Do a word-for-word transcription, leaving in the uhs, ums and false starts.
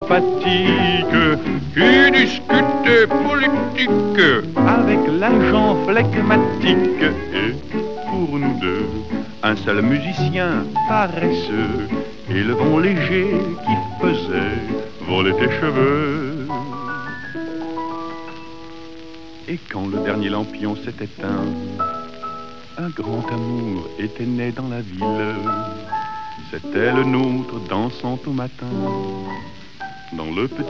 sympathique qui discutait politique avec l'agent flegmatique. Et pour nous deux, un seul musicien paresseux, et le vent léger qui faisait voler tes cheveux. Et quand le dernier lampion s'est éteint, un grand amour était né dans la ville. C'était le nôtre dansant au matin dans le petit